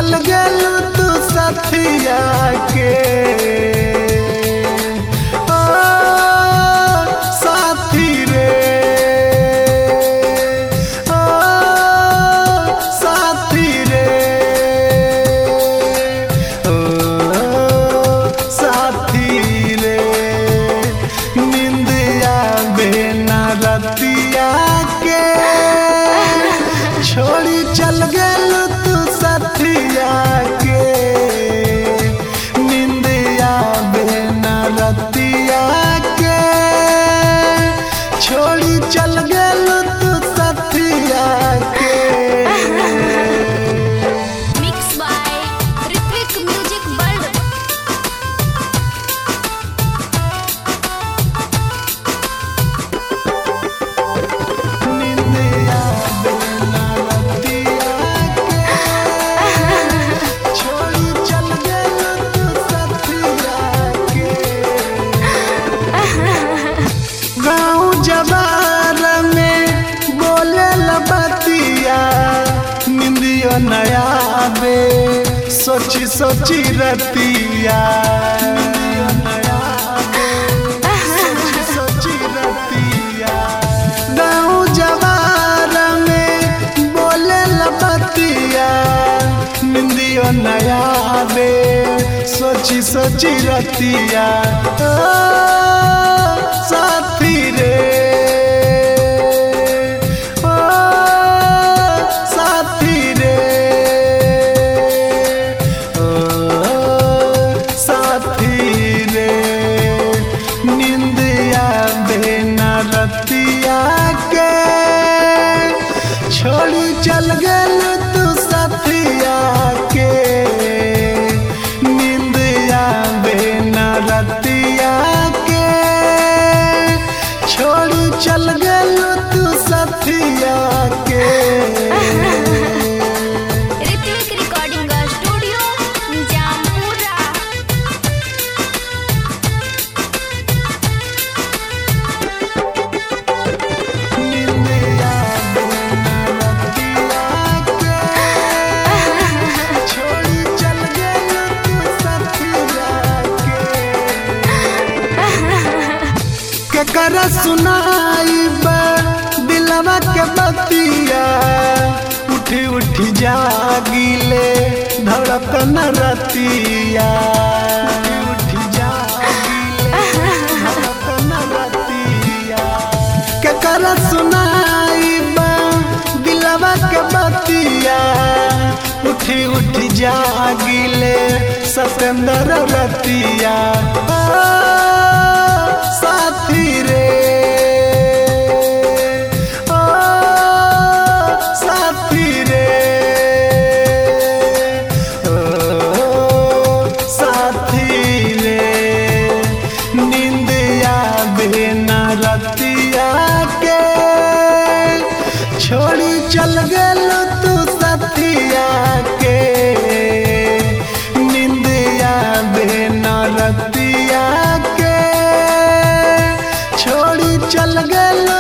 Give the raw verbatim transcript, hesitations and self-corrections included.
चल गेलू तू साथिया के ओ साथी रे ओ साथी रे ओ साथी रे निंदिया बेना रतिया के छोड़ी चल गेलू तू साथिया के निंदिया बेना रतिया के छोड़ी चल गेलू तू साथिया के। Mixed by Ritwik Music World. निंदिया बेना रतिया के छोड़ी चल गेलू तू साथिया के। गाँव जवार में बोले लबतिया निंदियो नया बे सोची सोची रतिया निंदियो नया बे सोची सोची रतिया। गाँव जवार में बोले लबतिया निंदियो नया बे सोची सोची रतिया ओ साथी रे ओ साथी रे ओ साथी रे निंदिया बेना रतिया के छोड़ी चल गेलू तू साथिया के निंदिया बेना रतिया के छोड़ी चल गेलू तू साथिया के। Ritwik Recording Studio, Nijampura. निंदिया बेना रतिया के छोड़ी चल गेलू तू साथिया के। केकरा सुनाई बा दिलवा के बतिया उठी उठी जागिले धड़कन रतिया उठी उठी जागिले धड़कन रतिया। केकरा सुनाई बा दिलवा के बतिया उठी उठी जागिले सतेंद्र रतिया ओ साथी रे ओ साथी रे ओ साथी रे निंदिया बेना रतिया के छोड़ी चल गेलू तू साथिया के निंदिया बेना रतिया के छोड़ी चल गेलू